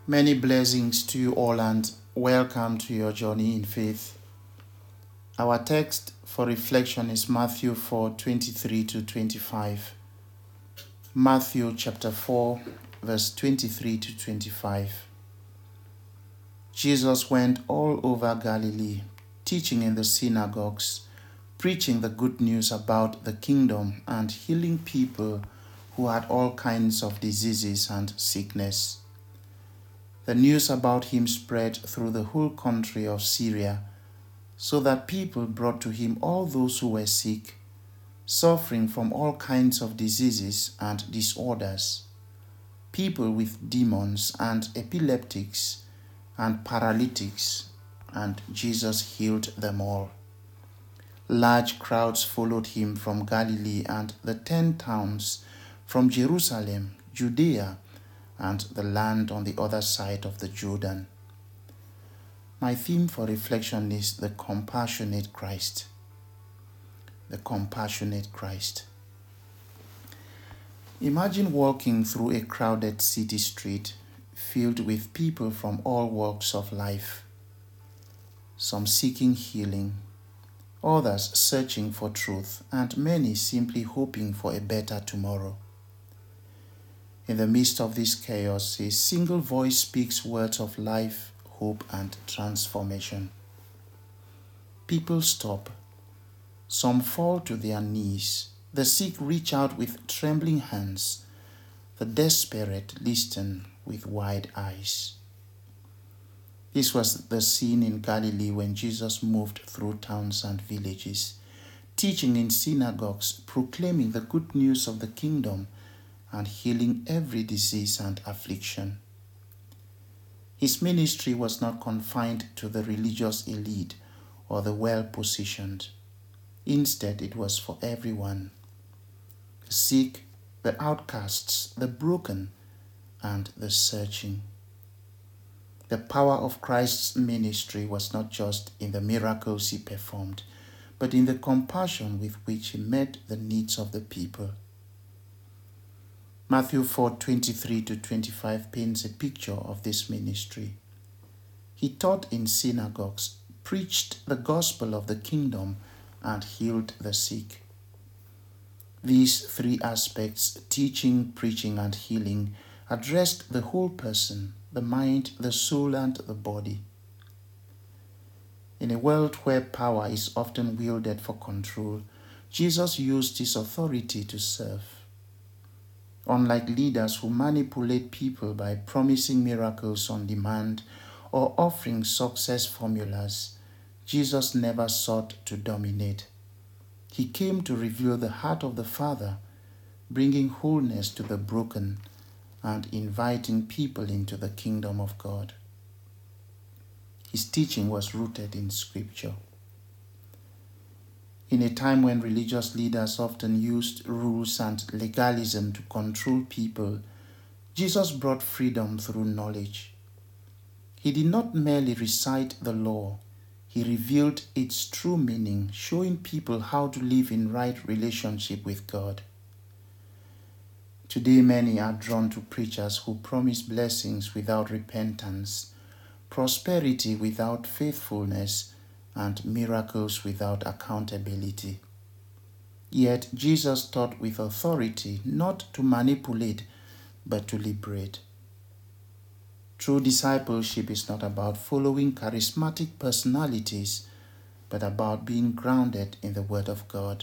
Many blessings to you all and welcome to your journey in faith. Our text for reflection is Matthew 4:23 to 25. Matthew chapter 4, verse 23 to 25. Jesus went all over Galilee, teaching in the synagogues, preaching the good news about the kingdom and healing people who had all kinds of diseases and sickness. The news about him spread through the whole country of Syria, so that people brought to him all those who were sick, suffering from all kinds of diseases and disorders, people with demons and epileptics and paralytics, and Jesus healed them all. Large crowds followed him from Galilee and the 10 towns, from Jerusalem, Judea, and the land on the other side of the Jordan. My theme for reflection is the compassionate Christ. The compassionate Christ. Imagine walking through a crowded city street filled with people from all walks of life, some seeking healing, others searching for truth, and many simply hoping for a better tomorrow. In the midst of this chaos, a single voice speaks words of life, hope, and transformation. People stop. Some fall to their knees. The sick reach out with trembling hands. The desperate listen with wide eyes. This was the scene in Galilee when Jesus moved through towns and villages, teaching in synagogues, proclaiming the good news of the kingdom, and healing every disease and affliction. His ministry was not confined to the religious elite or the well-positioned. Instead, it was for everyone: the sick, the outcasts, the broken, and the searching. The power of Christ's ministry was not just in the miracles he performed, but in the compassion with which he met the needs of the people. Matthew 4:23 to 25 paints a picture of this ministry. He taught in synagogues, preached the gospel of the kingdom, and healed the sick. These three aspects, teaching, preaching, and healing, addressed the whole person, the mind, the soul, and the body. In a world where power is often wielded for control, Jesus used his authority to serve. Unlike leaders who manipulate people by promising miracles on demand or offering success formulas, Jesus never sought to dominate. He came to reveal the heart of the Father, bringing wholeness to the broken and inviting people into the kingdom of God. His teaching was rooted in Scripture. In a time when religious leaders often used rules and legalism to control people, Jesus brought freedom through knowledge. He did not merely recite the law, he revealed its true meaning, showing people how to live in right relationship with God. Today, many are drawn to preachers who promise blessings without repentance, prosperity without faithfulness, and miracles without accountability. Yet Jesus taught with authority, not to manipulate, but to liberate. True discipleship is not about following charismatic personalities, but about being grounded in the Word of God.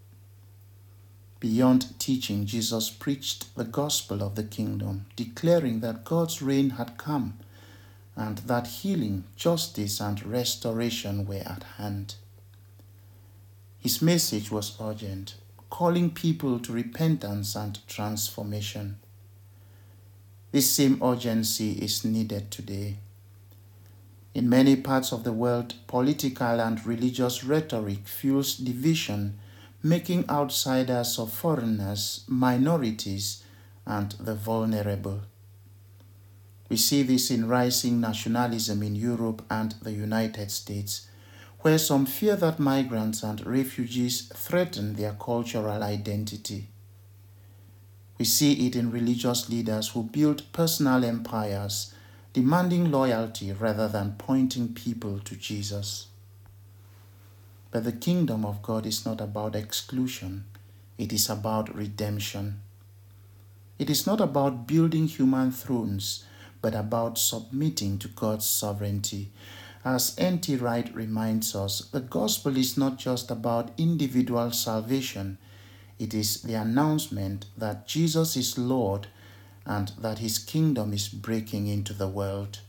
Beyond teaching, Jesus preached the gospel of the kingdom, declaring that God's reign had come and that healing, justice, and restoration were at hand. His message was urgent, calling people to repentance and transformation. This same urgency is needed today. In many parts of the world, political and religious rhetoric fuels division, making outsiders of foreigners, minorities, and the vulnerable. We see this in rising nationalism in Europe and the United States, where some fear that migrants and refugees threaten their cultural identity. We see it in religious leaders who build personal empires demanding loyalty rather than pointing people to Jesus. But the kingdom of God is not about exclusion. It is about redemption. It is not about building human thrones, but about submitting to God's sovereignty. As N.T. Wright reminds us, the gospel is not just about individual salvation. It is the announcement that Jesus is Lord and that his kingdom is breaking into the world.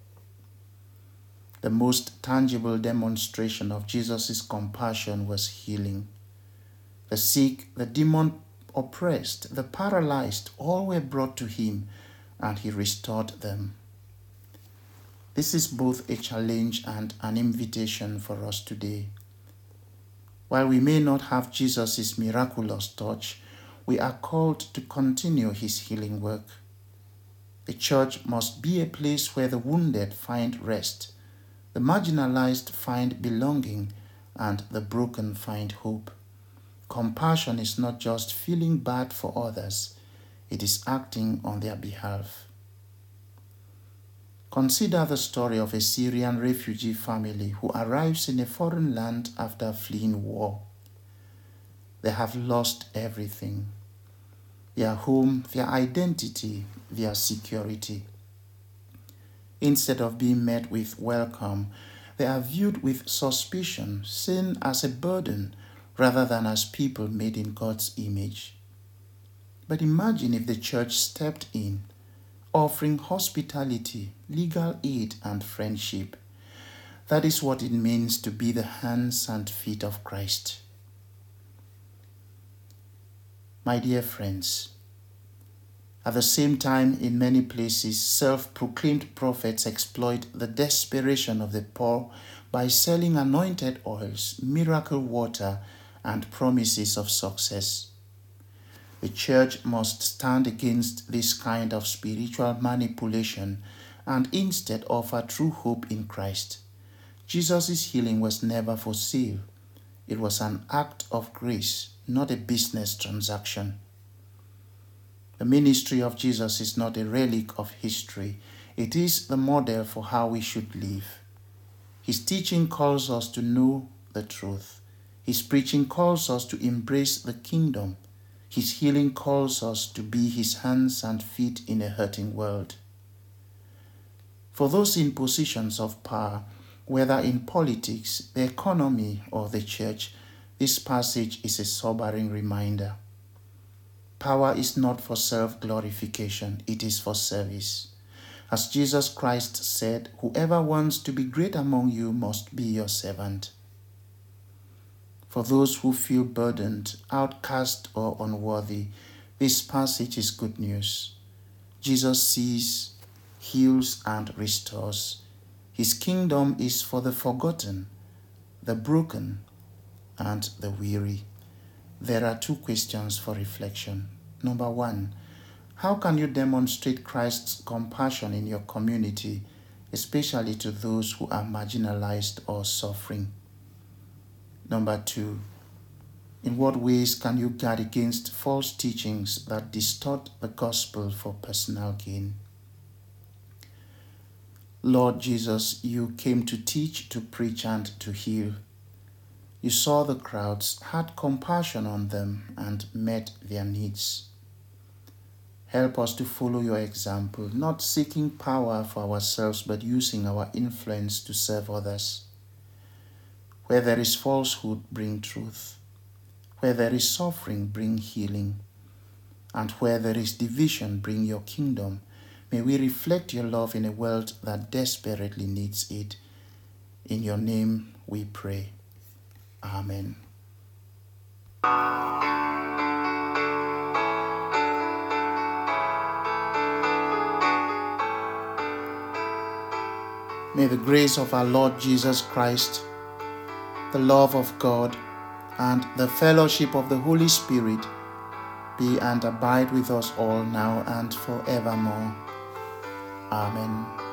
The most tangible demonstration of Jesus' compassion was healing. The sick, the demon-oppressed, the paralyzed, all were brought to him, and he restored them. This is both a challenge and an invitation for us today. While we may not have Jesus' miraculous touch, we are called to continue his healing work. The church must be a place where the wounded find rest, the marginalized find belonging, and the broken find hope. Compassion is not just feeling bad for others, it is acting on their behalf. Consider the story of a Syrian refugee family who arrives in a foreign land after fleeing war. They have lost everything: their home, their identity, their security. Instead of being met with welcome, they are viewed with suspicion, seen as a burden rather than as people made in God's image. But imagine if the church stepped in, offering hospitality, legal aid, and friendship. That is what it means to be the hands and feet of Christ. My dear friends, at the same time, in many places, self-proclaimed prophets exploit the desperation of the poor by selling anointed oils, miracle water, and promises of success. The church must stand against this kind of spiritual manipulation and instead offer true hope in Christ. Jesus' healing was never for sale. It was an act of grace, not a business transaction. The ministry of Jesus is not a relic of history. It is the model for how we should live. His teaching calls us to know the truth. His preaching calls us to embrace the kingdom. His healing calls us to be his hands and feet in a hurting world. For those in positions of power, whether in politics, the economy, or the church, this passage is a sobering reminder. Power is not for self-glorification, it is for service. As Jesus Christ said, whoever wants to be great among you must be your servant. For those who feel burdened, outcast, or unworthy, this passage is good news. Jesus sees, heals, and restores. His kingdom is for the forgotten, the broken, and the weary. There are two questions for reflection. Number one, how can you demonstrate Christ's compassion in your community, especially to those who are marginalized or suffering? Number two, in what ways can you guard against false teachings that distort the gospel for personal gain? Lord Jesus, you came to teach, to preach, and to heal. You saw the crowds, had compassion on them, and met their needs. Help us to follow your example, not seeking power for ourselves, but using our influence to serve others. Where there is falsehood, bring truth. Where there is suffering, bring healing. And where there is division, bring your kingdom. May we reflect your love in a world that desperately needs it. In your name we pray. Amen. May the grace of our Lord Jesus Christ, the love of God, and the fellowship of the Holy Spirit be and abide with us all now and forevermore. Amen.